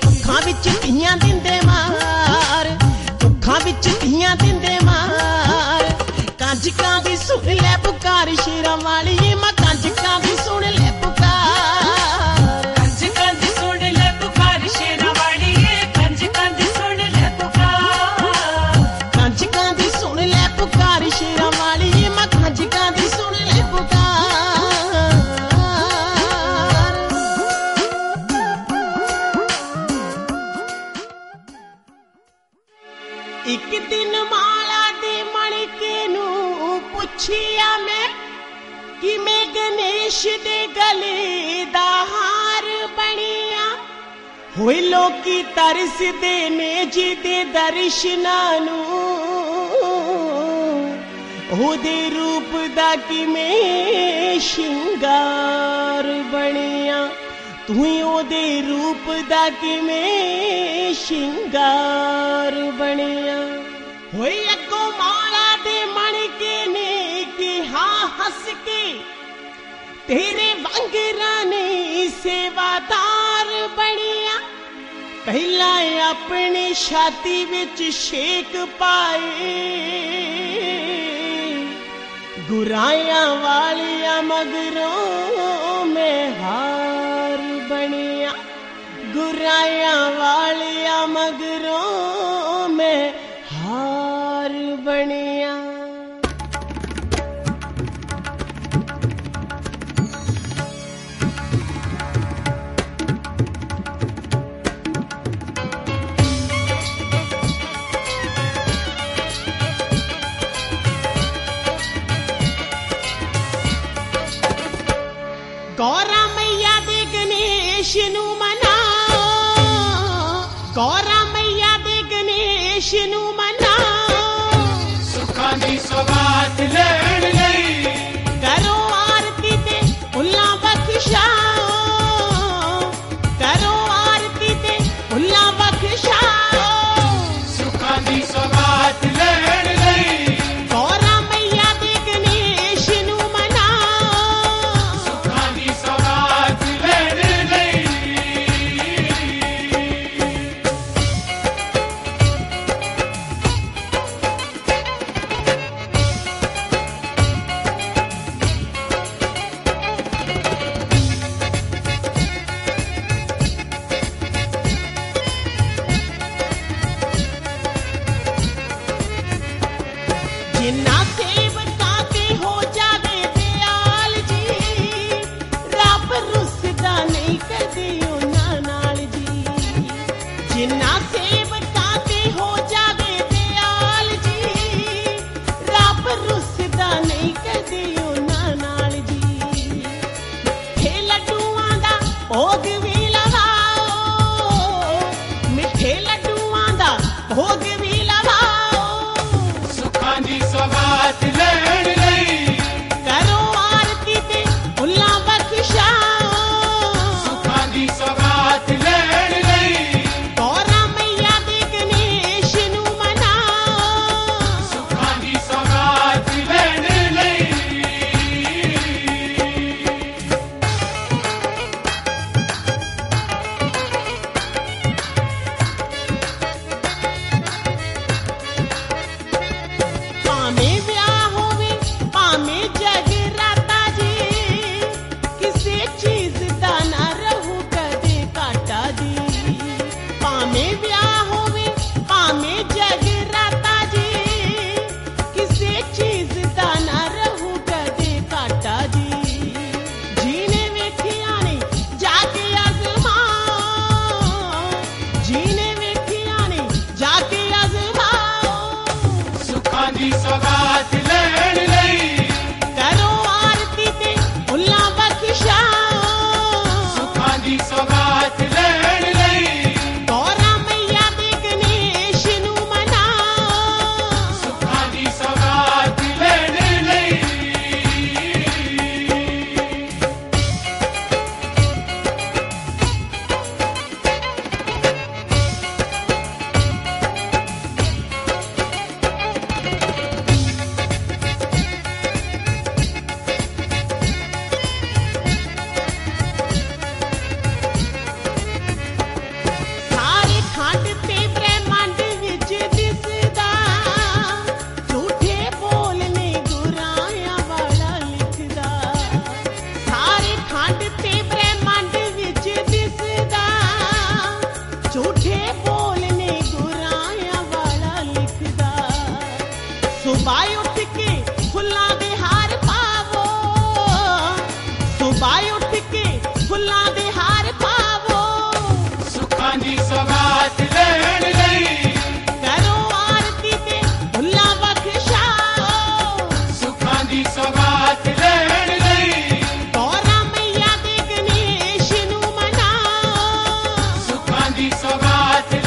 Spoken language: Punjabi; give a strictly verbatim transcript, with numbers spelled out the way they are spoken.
ਦੁੱਖਾਂ ਵਿੱਚ ਧੀਆਂ ਦਿੰਦੇ ਮਾਰ, ਦੁੱਖਾਂ ਵਿੱਚ ਧੀਆਂ ਦਿੰਦੇ ਮਾਰ। ਕੰਜਕਾਂ ਦੀ ਸੁਣ ਲੈ ਪੁਕਾਰ ਸ਼ੇਰਾਂ ਵਾਲੀਏ ਮਾਂ, ਕੰਜਕਾਂ ਦੀ ਸੁਣ ਲੈ ਪੁਕਾਰ, ਕੰਜਕਾਂ ਦੀ ਸੁਣ ਲੈ ਪੁਕਾਰ ਸ਼ੇਰਾਂ ਵਾਲੀਏ, ਕੰਜਕਾਂ ਦੀ ਸੁਣ ਲੈ ਪੁਕਾਰ, ਕੰਜਕਾਂ ਦੀ ਸੁਣ ਲੈ ਪੁਕਾਰ ਸ਼ੇਰਾਂ ਵਾਲੀਏ ਮਾਂ, ਕੰਜਕਾਂ ਦੀ ਸੁਣ ਲੈ ਪੁਕਾਰ। ਇੱਕ ਦਿਨ ਮਾਲਾ ਦੇ ਮਣਕੇ ਨੂੰ ਪੁੱਛਿਆ ਮੈਂ, ਕਿਵੇਂ ਗਣੇਸ਼ ਦੇ ਗਲੇ ਦਾ ਹਾਰ ਬਣਿਆ। ਹੋਏ ਲੋਕੀ ਤਰਸਦੇ ਨੇ ਜਿਹਦੇ ਦਰਸ਼ਨਾਂ ਨੂੰ, ਉਹਦੇ ਰੂਪ ਦਾ ਕਿਵੇਂ ਸ਼ਿੰਗਾਰ ਬਣਿਆ। ਤੂੰ ਹੀ ਉਹਦੇ ਰੂਪ ਦਾ ਕਿਵੇਂ ਸ਼ਿੰਗਾਰ ਬਣਿਆ। ਹੋਏ ਅੱਗੋਂ ਮਾਲਾ ਦੇ ਮਣਕੇ ਨੇ ਕਿਹਾ ਹੱਸ ਕੇ, ਤੇਰੇ ਵਾਂਗਰਾਂ ਨੇ ਸੇਵਾਦਾਰ ਬਣਿਆ। ਪਹਿਲਾਂ ਆਪਣੀ ਛਾਤੀ ਵਿੱਚ ਛੇਕ ਪਾਏ, ਗੁਰਾਇਆਂ ਵਾਲਿਆਂ ਮਗਰੋਂ ਮੈਂ ਹਾਰ ਬਣਿਆ, ਗੁਰਾਇਆਂ ਵਾਲਿਆਂ ਮਗਰੋਂ ਮੈਂ ਹਾਰ ਬਣਿਆ। ਗੌਰਾ ਮਈਆ ਦੇ ਗਣੇਸ਼ ਨੂੰ ਮਨਾਓ, ਗੌਰਾ ਮਈਆ ਦੇ ਗਣੇਸ਼ ਨੂੰ ਮਨਾਓ। ਸੁੱਖਾਂ ਦੀ ਸੌਗਾਤ ਲੈਣ ਲਈ ਕਰੋ ਆਰਤੀ ਤੇ ਫੁੱਲਾਂ ਬਖਸ਼ਾਓ, ਕਰੋ ਆਰਤੀ ਤੇ ਫੁੱਲਾਂ ਬਖਸ਼ਾਓ। ਸੁੱਖਾਂ ਦੀ ਸੌਗਾਤ ਲੈਣ ਲਈ ਗੌਰਾ ਮਈਆ ਦੇ ਗਣੇਸ਼ ਨੂੰ ਮਨਾਓ, ਸੁੱਖਾਂ ਦੀ ਸੌਗਾਤ ਲੈਣ ਲਈ। ਜਿੰਨਾ ਸੇਵਕਾਂ ਤੇ ਹੋ ਜਾਵੇ ਦਿਆਲ ਜੀ, ਰੱਬ ਰੁੱਸਦਾ ਨਹੀਂ ਕਦੇ ਉਹਨਾਂ ਨਾਲ ਜੀ। ਜਿੰਨਾ ਸੇਵਕਾਂ ਤੇ ਹੋ ਜਾਵੇ ਦਿਆਲ ਜੀ, ਰੱਬ ਰੁੱਸਦਾ ਨਹੀਂ ਕਦੇ ਉਹਨਾਂ ਨਾਲ ਜੀ। ਮਿੱਠੇ ਲੱਡੂਆਂ ਦਾ ਭੋਗ ਵੀ ਲਵਾਓ, ਮਿੱਠੇ ਲੱਡੂਆਂ ਦਾ ਭੋਗ ਵੀ ਲਵਾਓ। ਸੁੱਖਾਂ ਦੀ ਸੌਗਾਤ ਲੈਣ ਦੀ ਸੌਗਾਤ ਲੈਣ ਲਈ ਗੌਰਾ ਮਈਆ ਦੇ ਗਣੇਸ਼ ਨੂੰ ਮਨਾਓ ਸੁੱਖਾਂ ਦੀ ਸੌਗਾਤ